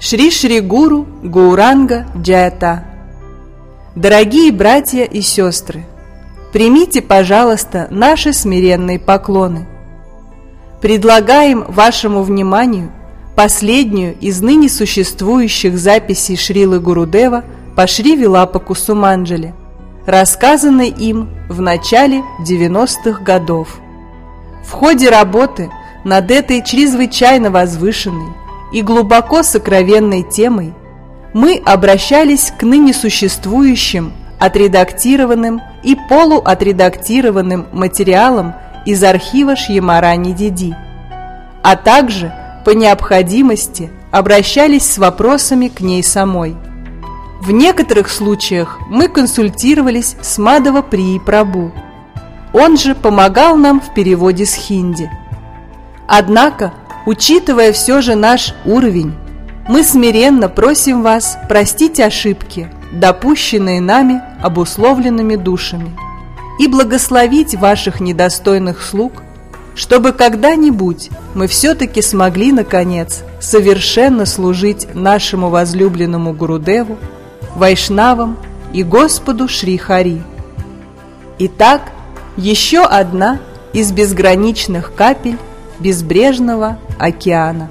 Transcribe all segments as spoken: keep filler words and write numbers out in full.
Шри Шри Гуру Гауранга Джайата. Дорогие братья и сестры, примите, пожалуйста, наши смиренные поклоны. Предлагаем вашему вниманию последнюю из ныне существующих записей Шрилы Гурудева по Шри Вилапа Кусуманджали, рассказанной им в начале девяностых годов. В ходе работы над этой чрезвычайно возвышенной и глубоко сокровенной темой мы обращались к ныне существующим отредактированным и полуотредактированным материалам из архива Шьямарани Диди, а также по необходимости обращались с вопросами к ней самой. В некоторых случаях мы консультировались с Мадхава Прии Прабху. Он же помогал нам в переводе с хинди. Однако, учитывая все же наш уровень, мы смиренно просим вас простить ошибки, допущенные нами обусловленными душами, и благословить ваших недостойных слуг, чтобы когда-нибудь мы все-таки смогли, наконец, совершенно служить нашему возлюбленному Гурудеву, Вайшнавам и Господу Шри Хари. Итак, еще одна из безграничных капель безбрежного океана.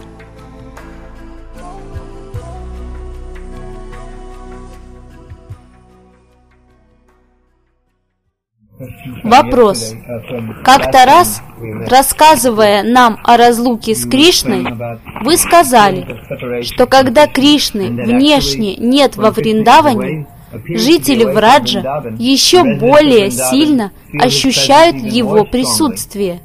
Вопрос. Как-то раз, рассказывая нам о разлуке с Кришной, вы сказали, что когда Кришны внешне нет во Вриндаване, жители Враджа еще более сильно ощущают его присутствие.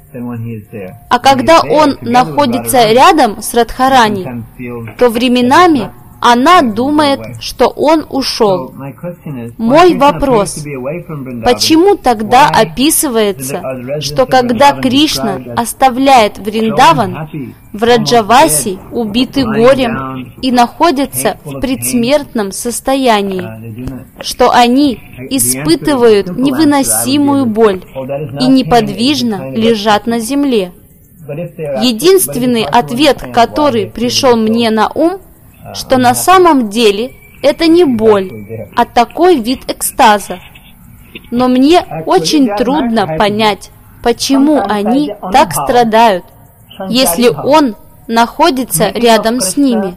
А когда он находится рядом с Радхарани, то временами она думает, что он ушел. Мой вопрос: почему тогда описывается, что когда Кришна оставляет Вриндаван, Враджаваси убиты горем и находятся в предсмертном состоянии, что они испытывают невыносимую боль и неподвижно лежат на земле? Единственный ответ, который пришел мне на ум, что на самом деле это не боль, а такой вид экстаза. Но мне очень трудно понять, почему они так страдают, если он находится рядом с ними.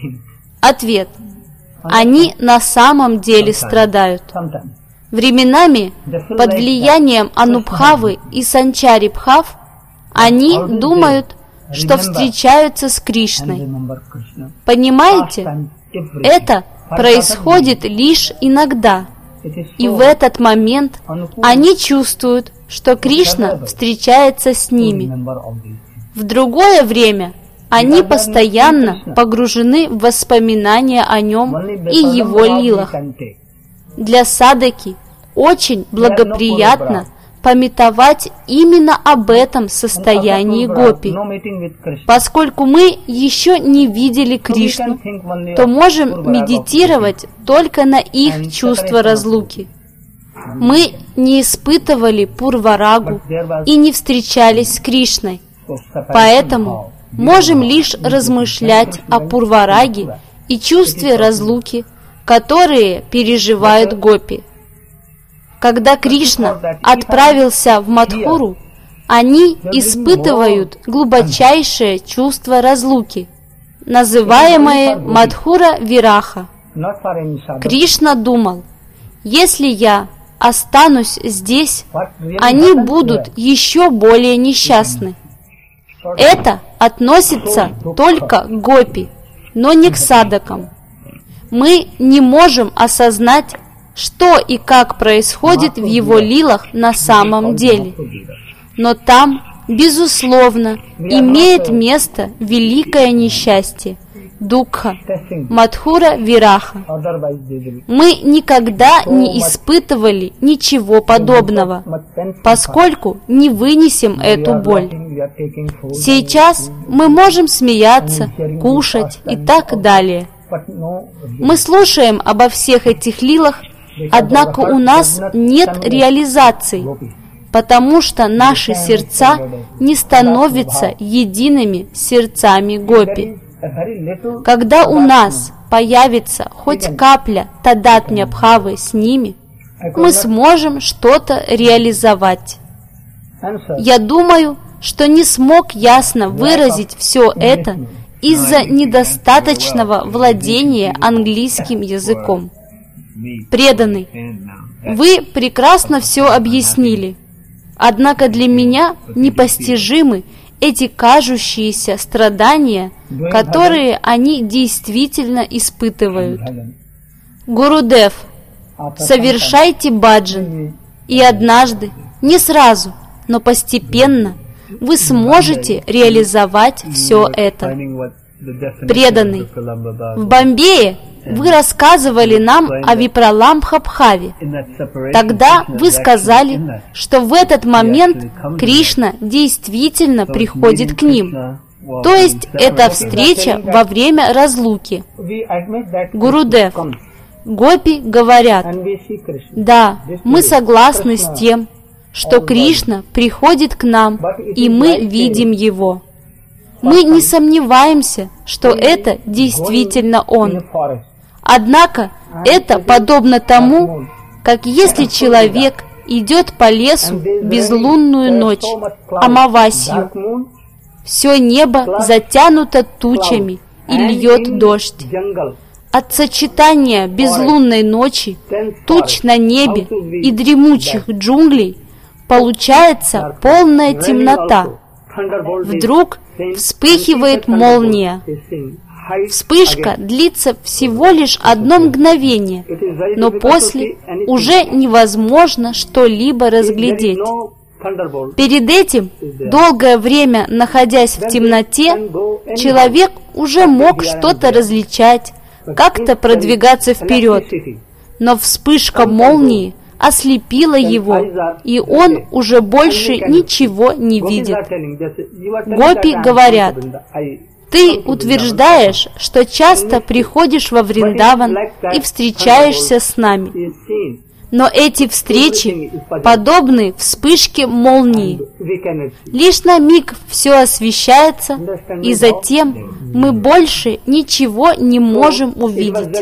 Ответ: они на самом деле страдают. Временами, под влиянием Анубхавы и Санчари Бхав, они думают, что встречаются с Кришной. Понимаете? Это происходит лишь иногда. И в этот момент они чувствуют, что Кришна встречается с ними. В другое время они постоянно погружены в воспоминания о нем и его лилах. Для садаки очень благоприятно памятовать именно об этом состоянии гопи. Поскольку мы еще не видели Кришну, то можем медитировать только на их чувство разлуки. Мы не испытывали пурварагу и не встречались с Кришной, поэтому можем лишь размышлять о пурвараге и чувстве разлуки, которые переживают гопи. Когда Кришна отправился в Мадхуру, они испытывают глубочайшее чувство разлуки, называемое Мадхура Вираха. Кришна думал: если я останусь здесь, они будут еще более несчастны. Это относится только к гопи, но не к садакам. Мы не можем осознать, что и как происходит в его лилах на самом деле. Но там, безусловно, имеет место великое несчастье, дукха, Мадхура Вираха. Мы никогда не испытывали ничего подобного, поскольку не вынесем эту боль. Сейчас мы можем смеяться, кушать и так далее. Мы слушаем обо всех этих лилах, однако у нас нет реализаций, потому что наши сердца не становятся едиными сердцами гопи. Когда у нас появится хоть капля Тадатмья-бхавы с ними, мы сможем что-то реализовать. Я думаю, что не смог ясно выразить все это из-за недостаточного владения английским языком. Преданный, вы прекрасно все объяснили, однако для меня непостижимы эти кажущиеся страдания, которые они действительно испытывают. Гурудев, совершайте баджан, и однажды, не сразу, но постепенно, вы сможете реализовать все это. Преданный, в Бомбее вы рассказывали нам о Випраламбха-бхаве. Тогда вы сказали, что в этот момент Кришна действительно приходит к ним. То есть это встреча во время разлуки. Гурудев, гопи говорят: да, мы согласны с тем, что Кришна приходит к нам, и мы видим Его. Мы не сомневаемся, что это действительно Он. Однако это подобно тому, как если человек идет по лесу в безлунную ночь, амавасью, все небо затянуто тучами и льет дождь. От сочетания безлунной ночи, туч на небе и дремучих джунглей получается полная темнота. Вдруг вспыхивает молния. Вспышка длится всего лишь одно мгновение, но после уже невозможно что-либо разглядеть. Перед этим, долгое время находясь в темноте, человек уже мог что-то различать, как-то продвигаться вперед. Но вспышка молнии ослепила его, и он уже больше ничего не видит. Гопи говорят: ты утверждаешь, что часто приходишь во Вриндаван и встречаешься с нами. Но эти встречи подобны вспышке молнии. Лишь на миг все освещается, и затем мы больше ничего не можем увидеть.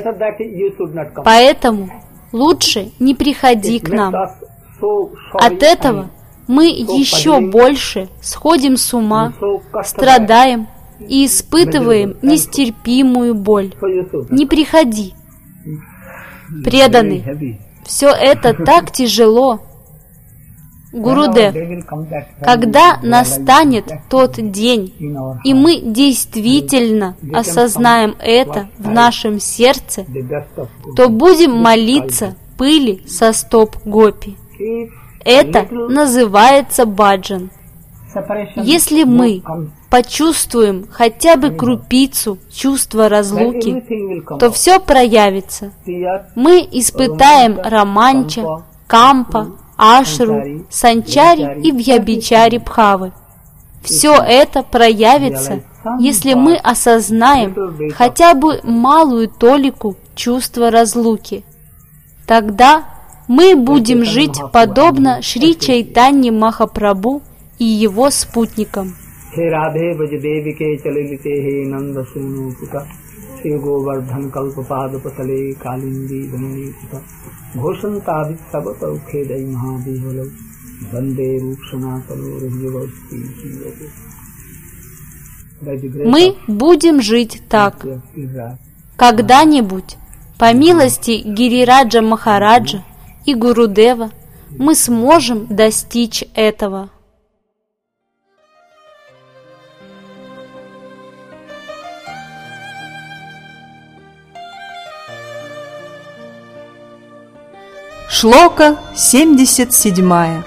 Поэтому лучше не приходи к нам. От этого мы еще больше сходим с ума, страдаем и испытываем нестерпимую боль. Не приходи. Преданный, все это так тяжело. Гурудев, когда настанет тот день, и мы действительно осознаем это в нашем сердце, то будем молиться пыли со стоп гопи. Это называется баджан. Если мы почувствуем хотя бы крупицу чувства разлуки, то все проявится. Мы испытаем романча, кампа, ашру, санчари и вьябичари бхавы. Все это проявится, если мы осознаем хотя бы малую толику чувства разлуки. Тогда мы будем жить подобно Шри Чайтанье Махапрабху и его спутникам. Мы будем жить так. Когда-нибудь, по милости Гирираджа Махараджа и Гурудева, мы сможем достичь этого. Шлока семьдесят седьмая.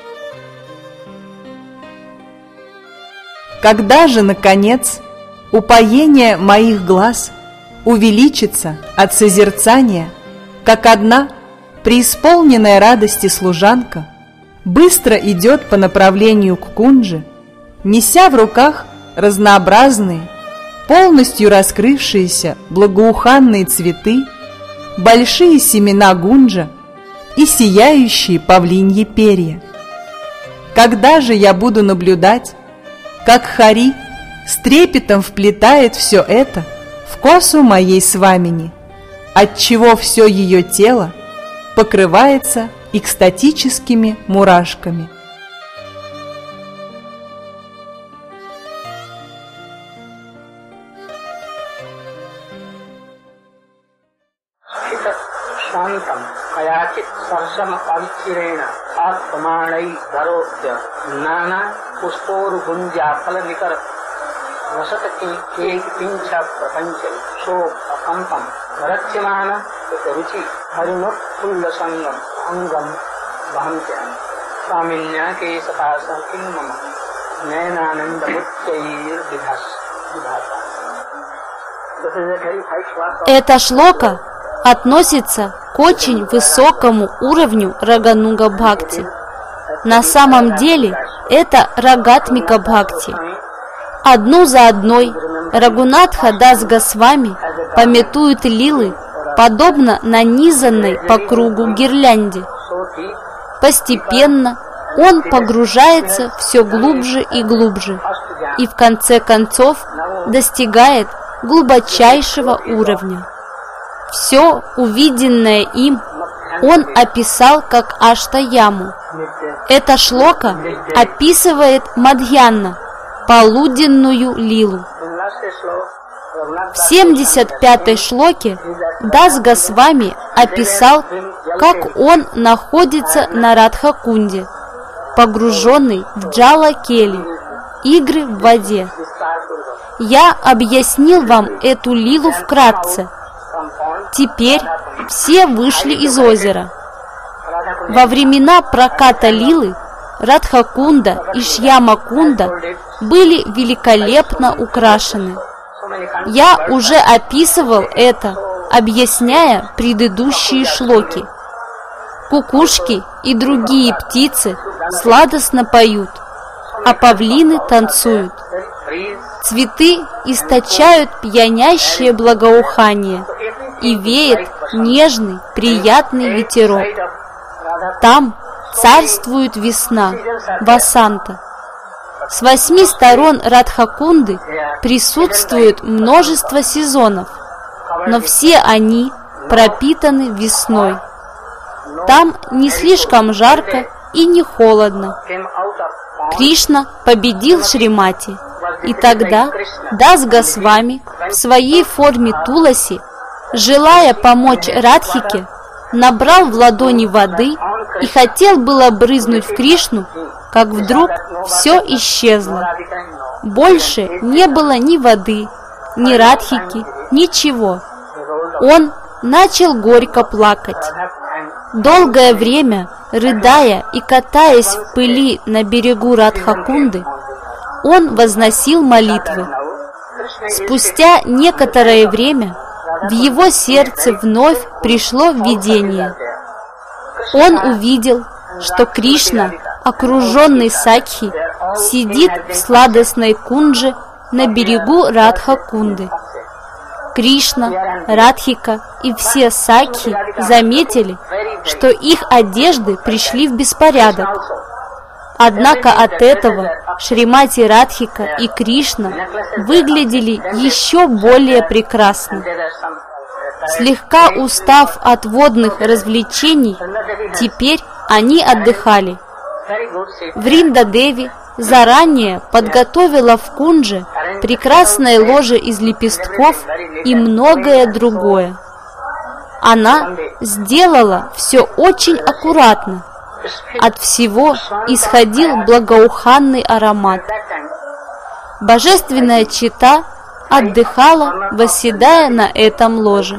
Когда же, наконец, упоение моих глаз увеличится от созерцания, как одна преисполненная радости служанка быстро идет по направлению к кунджи, неся в руках разнообразные, полностью раскрывшиеся благоуханные цветы, большие семена гунджа и сияющие павлиньи перья. Когда же я буду наблюдать, как Хари с трепетом вплетает все это в косу моей свамини, отчего все ее тело покрывается экстатическими мурашками. शांतम कयाचित सरसम अविचिरेण आत्माणै धरोद्य नाना पुष्पोरुगुंजा फल निकर वसत के किंच प्रपंच शोक अकंपम रच्यमान रुचि हरिणोत्फुल्ल संगम अंगम वहंत्याम स्वामिन्या के सपास किन्मम नयनानंद मुच्चैर विभास विभासा. Эта шлока относится к очень высокому уровню Рагануга Бхакти. На самом деле это Рагатмика Бхакти. Одну за одной Рагунатха Дас Госвами памятует лилы, подобно нанизанной по кругу гирлянде. Постепенно он погружается все глубже и глубже, и в конце концов достигает глубочайшего уровня. Все увиденное им он описал как Аштаяму. Эта шлока описывает Мадхьяна, полуденную лилу. В семьдесят пятой шлоке Дас Госвами описал, как он находится на Радхакунде, погруженный в джала кели, игры в воде. Я объяснил вам эту лилу вкратце. Теперь все вышли из озера. Во времена проката лилы Радхакунда и Шьямакунда были великолепно украшены. Я уже описывал это, объясняя предыдущие шлоки. Кукушки и другие птицы сладостно поют, а павлины танцуют. Цветы источают пьянящее благоухание, и веет нежный, приятный ветерок. Там царствует весна, Васанта. С восьми сторон Радхакунды присутствует множество сезонов, но все они пропитаны весной. Там не слишком жарко и не холодно. Кришна победил Шримати, и тогда Дас Госвами в своей форме Туласи, желая помочь Радхике, набрал в ладони воды и хотел было брызнуть в Кришну, как вдруг все исчезло. Больше не было ни воды, ни Радхики, ничего. Он начал горько плакать. Долгое время, рыдая и катаясь в пыли на берегу Радхакунды, он возносил молитвы. Спустя некоторое время в его сердце вновь пришло видение. Он увидел, что Кришна, окруженный Сакхи, сидит в сладостной кундже на берегу Радхакунды. Кришна, Радхика и все Сакхи заметили, что их одежды пришли в беспорядок. Однако от этого Шримати Радхика и Кришна выглядели еще более прекрасно. Слегка устав от водных развлечений, теперь они отдыхали. Вринда-деви заранее подготовила в кундже прекрасное ложе из лепестков и многое другое. Она сделала все очень аккуратно. От всего исходил благоуханный аромат. Божественная чета отдыхала, восседая на этом ложе.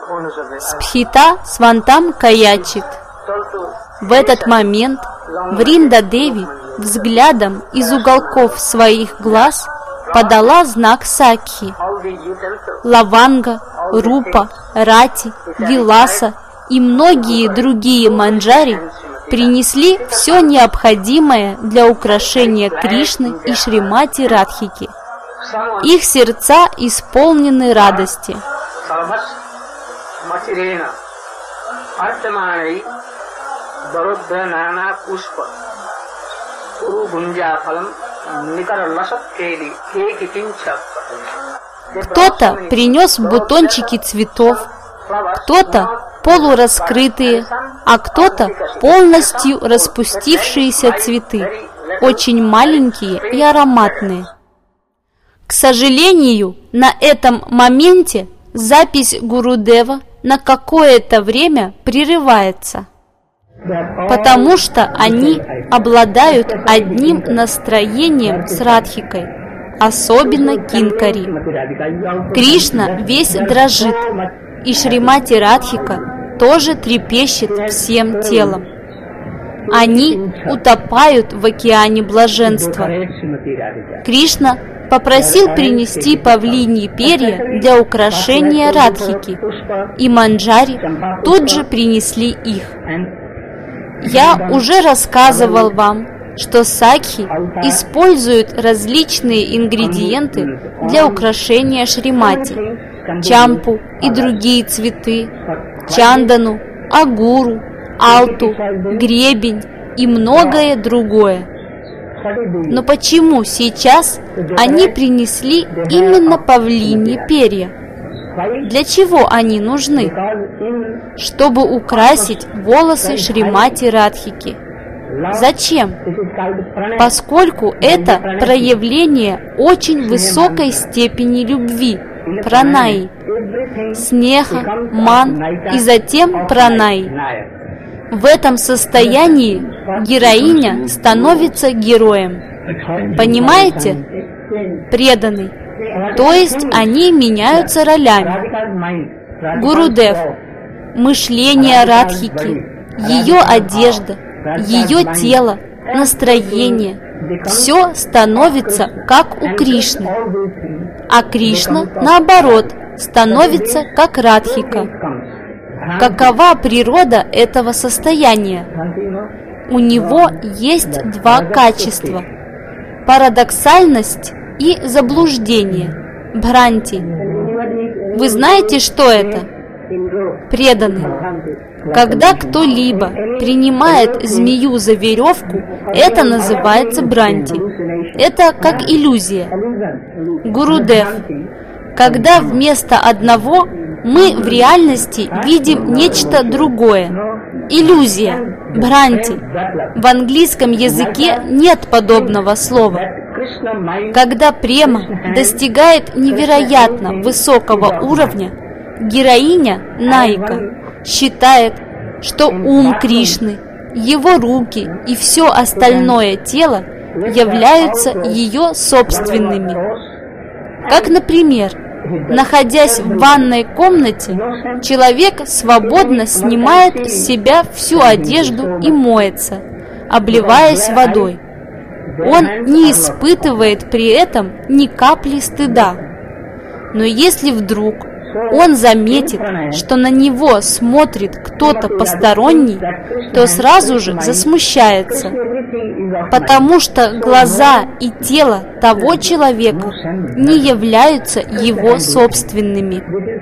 Спхита свантам каячит. В этот момент Вринда-деви взглядом из уголков своих глаз подала знак Сакхи. Лаванга, Рупа, Рати, Виласа и многие другие манджари принесли все необходимое для украшения Кришны и Шримати Радхики. Их сердца исполнены радости. Кто-то принес бутончики цветов, кто-то полураскрытые, а кто-то полностью распустившиеся цветы, очень маленькие и ароматные. К сожалению, на этом моменте запись Гурудева на какое-то время прерывается, потому что они обладают одним настроением с Радхикой, особенно Кинкари. Кришна весь дрожит, и Шримати Радхика тоже трепещет всем телом. Они утопают в океане блаженства. Кришна попросил принести павлиньи перья для украшения Радхики, и манджари тут же принесли их. Я уже рассказывал вам, что сакхи используют различные ингредиенты для украшения Шримати: чампу и другие цветы, чандану, агуру, алту, гребень и многое другое. Но почему сейчас они принесли именно павлиньи перья? Для чего они нужны? Чтобы украсить волосы Шримати Радхики. Зачем? Поскольку это проявление очень высокой степени любви, пранаи, снеха, ман и затем пранаи. В этом состоянии героиня становится героем. Понимаете? Преданный. То есть они меняются ролями. Гурудев, мышление Радхики, ее одежда, ее тело, настроение, все становится как у Кришны. А Кришна, наоборот, становится как Радхика. Какова природа этого состояния? У него есть два качества: парадоксальность и заблуждение, бхранти. Вы знаете, что это? Преданный. Когда кто-либо принимает змею за веревку, это называется бхранти. Это как иллюзия. Гурудев. Когда вместо одного мы в реальности видим нечто другое. Иллюзия, бхранти. В английском языке нет подобного слова. Когда према достигает невероятно высокого уровня, героиня Наика считает, что ум Кришны, его руки и все остальное тело являются ее собственными. Как, например, находясь в ванной комнате, человек свободно снимает с себя всю одежду и моется, обливаясь водой. Он не испытывает при этом ни капли стыда. Но если вдруг он заметит, что на него смотрит кто-то посторонний, то сразу же засмущается, потому что глаза и тело того человека не являются его собственными.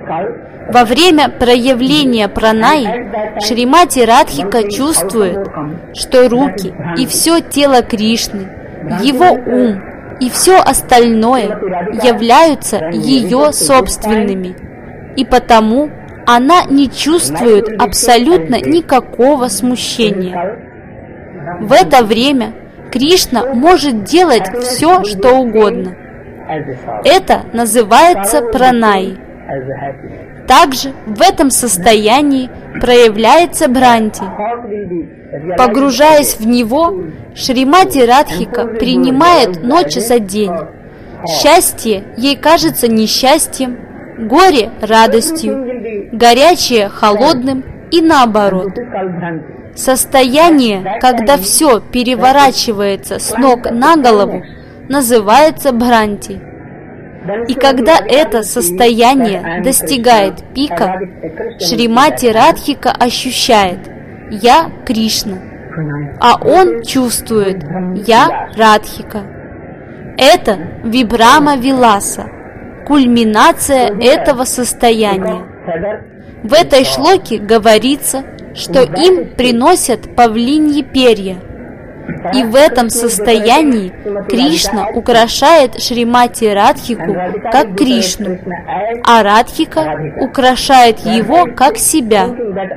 Во время проявления пранаи Шримати Радхика чувствует, что руки и все тело Кришны, его ум и все остальное являются ее собственными, и потому она не чувствует абсолютно никакого смущения. В это время Кришна может делать все, что угодно. Это называется пранаи. Также в этом состоянии проявляется бхранти. Погружаясь в него, Шримати Радхика принимает ночь за день. Счастье ей кажется несчастьем, горе – радостью, горячее – холодным и наоборот. Состояние, когда все переворачивается с ног на голову, называется бхранти. И когда это состояние достигает пика, Шримати Радхика ощущает «Я Кришна», а он чувствует «Я Радхика». Это Вибрама Виласа, кульминация этого состояния. В этой шлоке говорится, что им приносят павлиньи перья. И в этом состоянии Кришна украшает Шримати Радхику как Кришну, а Радхика украшает его как себя.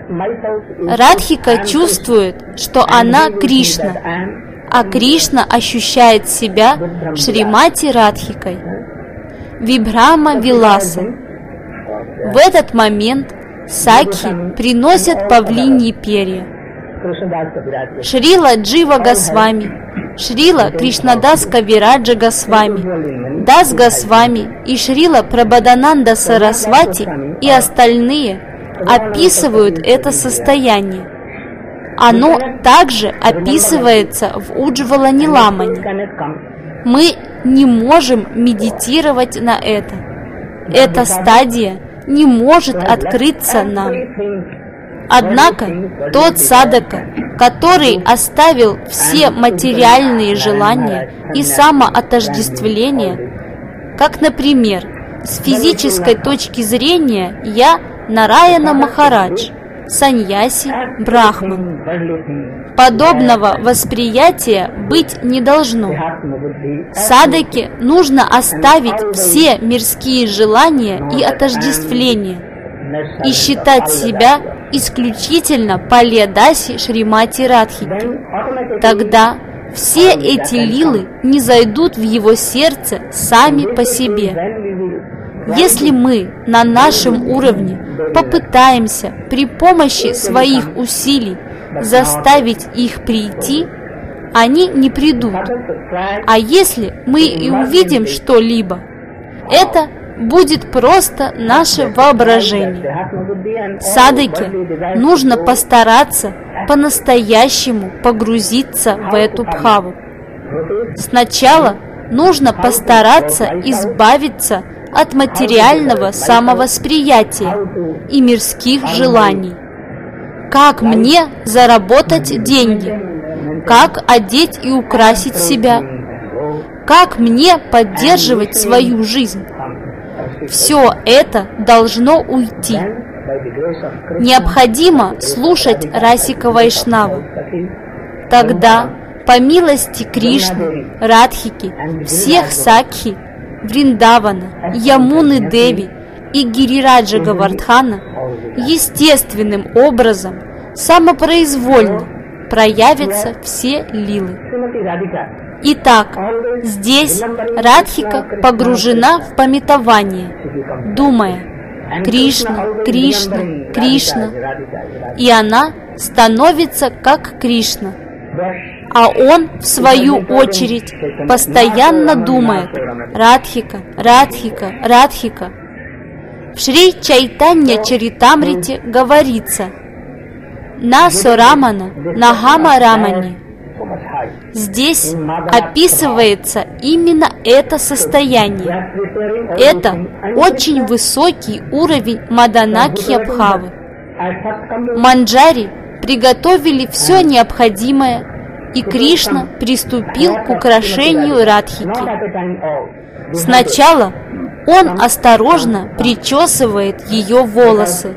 Радхика чувствует, что она Кришна, а Кришна ощущает себя Шримати Радхикой. Вибрама Виласа. В этот момент Сакхи приносят павлиньи перья. Шрила Джива Госвами, Шрила Кришнадас Кавираджа Госвами, Дас Госвами и Шрила Прабхадананда Сарасвати и остальные описывают это состояние. Оно также описывается в Уджвала Ниламани. Мы не можем медитировать на это. Эта стадия не может открыться нам. Однако тот садака, который оставил все материальные желания и самоотождествление, как, например, с физической точки зрения я Нараяна Махарадж, саньяси, брахман. Подобного восприятия быть не должно. Садаке нужно оставить все мирские желания и отождествления и считать себя исключительно Пальядаси Шримати Радхики. Тогда все эти лилы не зайдут в его сердце сами по себе. Если мы на нашем уровне попытаемся при помощи своих усилий заставить их прийти, они не придут. А если мы и увидим что-либо, это будет просто наше воображение. Садаке нужно постараться по-настоящему погрузиться в эту бхаву. Сначала нужно постараться избавиться от материального самовосприятия и мирских желаний. Как мне заработать деньги? Как одеть и украсить себя? Как мне поддерживать свою жизнь? Все это должно уйти. Необходимо слушать Расика Вайшнава. Тогда, по милости Кришны, Радхики, всех Сакхи, Вриндавана, Ямуны Деви и Гирираджа Гавардхана естественным образом, самопроизвольно проявятся все лилы. Итак, здесь Радхика погружена в памятование, думая «Кришна, Кришна, Кришна», и она становится как Кришна. А он, в свою очередь, постоянно думает «Радхика, Радхика, Радхика». В Шри Чайтанья Чаритамрите говорится «На Сорамана, Нахама Рамани». Здесь описывается именно это состояние. Это очень высокий уровень Маданакхья Бхавы. Манджари приготовили все необходимое, и Кришна приступил к украшению Радхики. Сначала он осторожно причесывает ее волосы.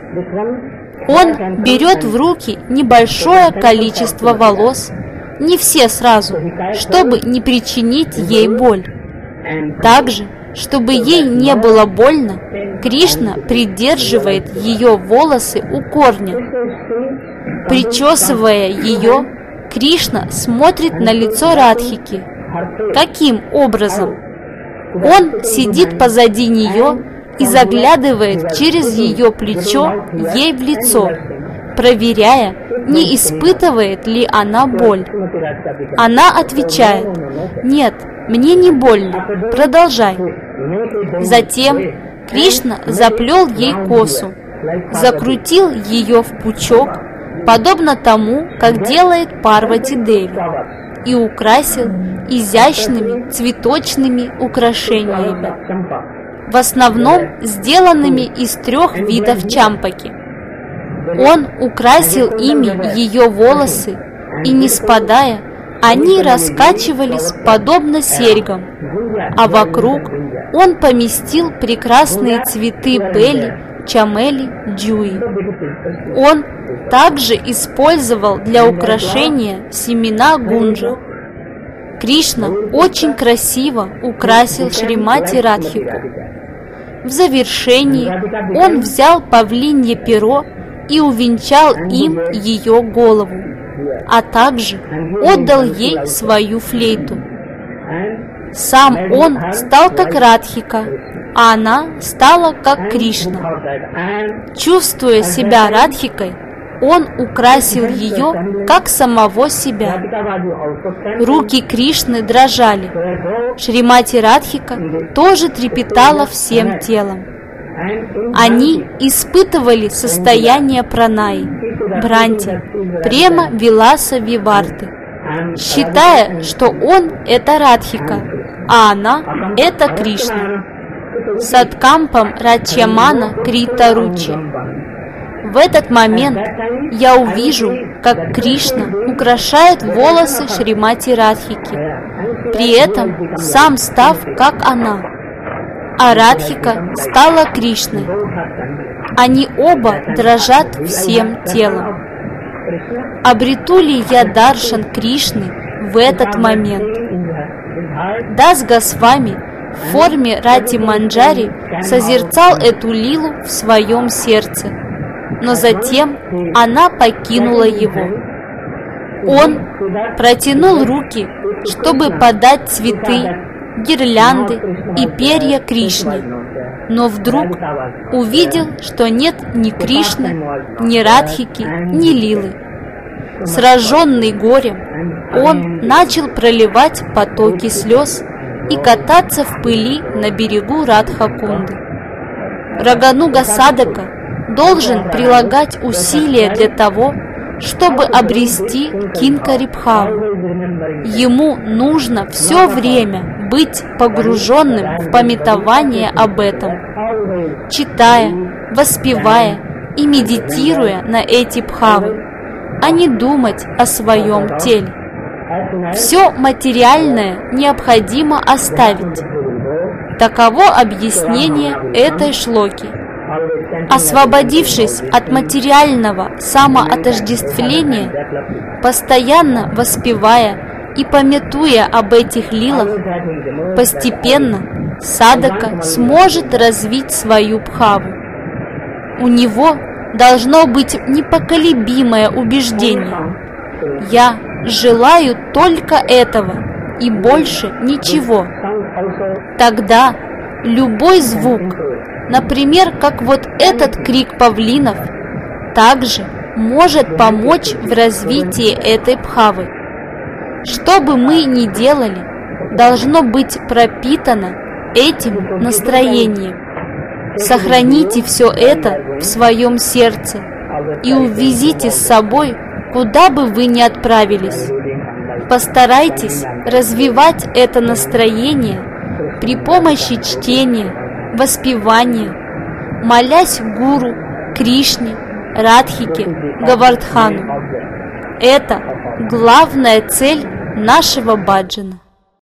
Он берет в руки небольшое количество волос, не все сразу, чтобы не причинить ей боль. Также, чтобы ей не было больно, Кришна придерживает ее волосы у корня. Причесывая ее, Кришна смотрит на лицо Радхики. Каким образом? Он сидит позади нее и заглядывает через ее плечо ей в лицо, проверяя, не испытывает ли она боль. Она отвечает: «Нет, мне не больно, продолжай». Затем Кришна заплел ей косу, закрутил ее в пучок, подобно тому, как делает Парвати Деви, и украсил изящными цветочными украшениями, в основном сделанными из трех видов чампаки. Он украсил ими ее волосы, и, не спадая, они раскачивались подобно серьгам, а вокруг он поместил прекрасные цветы бели Чамели Джуи. Он также использовал для украшения семена гунджа. Кришна очень красиво украсил Шримати Радхику. В завершении он взял павлинье перо и увенчал им ее голову, а также отдал ей свою флейту. Сам он стал как Радхика, а она стала как Кришна. Чувствуя себя Радхикой, он украсил ее как самого себя. Руки Кришны дрожали. Шримати Радхика тоже трепетала всем телом. Они испытывали состояние пранаи, бхранти, према виласа виварты, считая, что он – это Радхика, а она – это Кришна. Садкампам Рачьямана Крита Ручи. В этот момент я увижу, как Кришна украшает волосы Шримати Радхики, при этом сам став как она, а Радхика стала Кришной. Они оба дрожат всем телом. Обрету ли я даршан Кришны в этот момент? Дас Госвами в форме Рати Манджари созерцал эту лилу в своем сердце, но затем она покинула его. Он протянул руки, чтобы подать цветы, гирлянды и перья Кришне, но вдруг увидел, что нет ни Кришны, ни Радхики, ни Лилы. Сраженный горем, он начал проливать потоки слез и кататься в пыли на берегу Радхакунды. Рагануга Садака должен прилагать усилия для того, чтобы обрести Кинкарибхаву. Ему нужно все время быть погруженным в памятование об этом, читая, воспевая и медитируя на эти бхавы, а не думать о своем теле. Все материальное необходимо оставить. Таково объяснение этой шлоки. Освободившись от материального самоотождествления, постоянно воспевая и памятуя об этих лилах, постепенно садака сможет развить свою бхаву. У него должно быть непоколебимое убеждение: «Я желаю только этого и больше ничего». Тогда любой звук, например, как вот этот крик павлинов, также может помочь в развитии этой бхавы. Что бы мы ни делали, должно быть пропитано этим настроением. Сохраните все это в своем сердце и увезите с собой, куда бы вы ни отправились. Постарайтесь развивать это настроение при помощи чтения, воспевания, молясь Гуру, Кришне, Радхике, Гавардхану. Это главная цель нашего баджана.